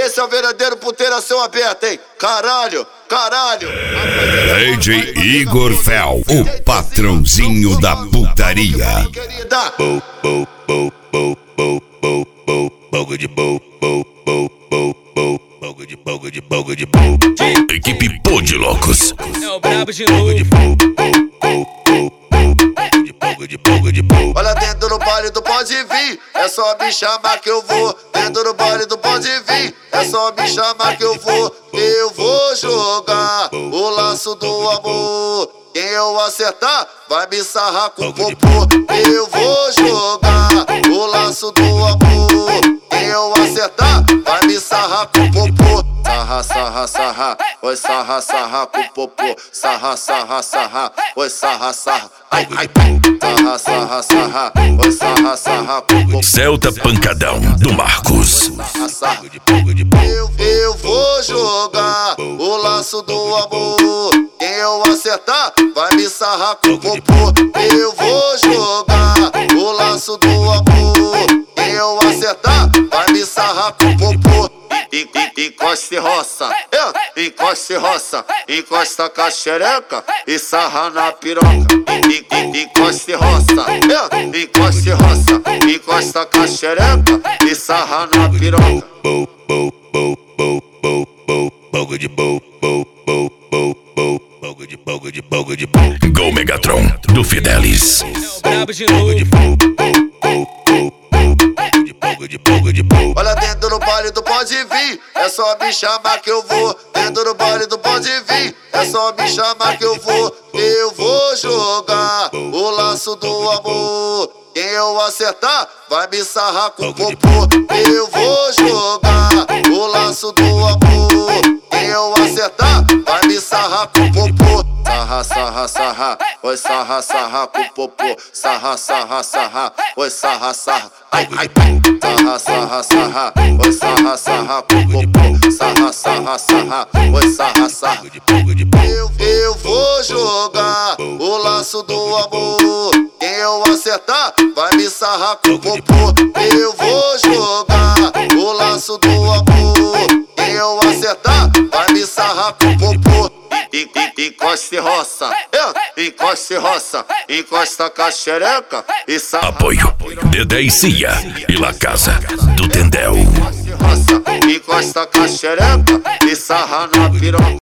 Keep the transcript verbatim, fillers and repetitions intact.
esse é o verdadeiro puteiração aberta, hein? Caralho, caralho. D J Igor Fel, o patrãozinho da putaria. Bow, bow, bow, bow, bow, bow, bow, bow de bow, bow, bow, bow, bow, bow de bow de bow de bow. Equipe Pô de Loucos. É o brabo de novo. Olha, dentro do baile do pode vir, é só me chamar que eu vou. Dentro do baile do pode vir, é só me chamar que eu vou. Eu vou jogar o laço do amor. Quem eu acertar vai me sarrar com o popô. Eu vou jogar o laço do amor. Quem eu acertar vai me sarrar com o popô. Sarra, sarra, sarra, oi sarra, sarra com o popô. Sarra, sarra, sarra, oi sarra, sarra. Ai, ai, ai. Sarra, sarra, sarra, oi sarra, sarra com o popô. Celta Pancadão do Marcos. Eu, eu vou jogar o laço do amor. Quem eu acertar vai me sarrar com o popô. Eu vou jogar o laço do amor. Quem eu acertar vai me sarrar com o popô. Encosta e roça, é, encosta e roça, encosta com a xereca e sarra na piroca. Encosta e roça, é, encosta e roça, encosta com a xereca e sarra na piroca. Bow, bow, bow, bow, bow, bow, bow de bow, bow, bow, bow, bow, bow de bow de bow de bow. Gol Megatron do Fidelis. É o brabo de novo. Olha, dentro do baile do pode vir, é só me chamar que eu vou. Dentro do baile do pode vir, é só me chamar que eu vou. Eu vou jogar o laço do amor. Quem eu acertar vai me sarrar com o popô. Eu vou jogar o laço do amor. Quem eu acertar vai me sarrar com o popô. Sarra, sarra, sarra, oi sarra, sarra com o popô. Sarra, sarra, sarra, oi sarra, sarra. Ai, ai, ai. Sarra, sarra, sarra, oi sarra, sarra com o popô. Sarra, sarra, sarra, oi sarra, sarra. Eu, eu vou jogar o laço do amor. Quem eu acertar vai me sarrar com o popô. Eu vou jogar o laço do amor. Quem eu acertar vai me sarrar com o popô. Encosta e roça, é, encosta e roça, encosta com a xereca e sarra. Apoio Dedé e Cia e La Casa do Tendel. Encosta com a xereca e sarra na piroca.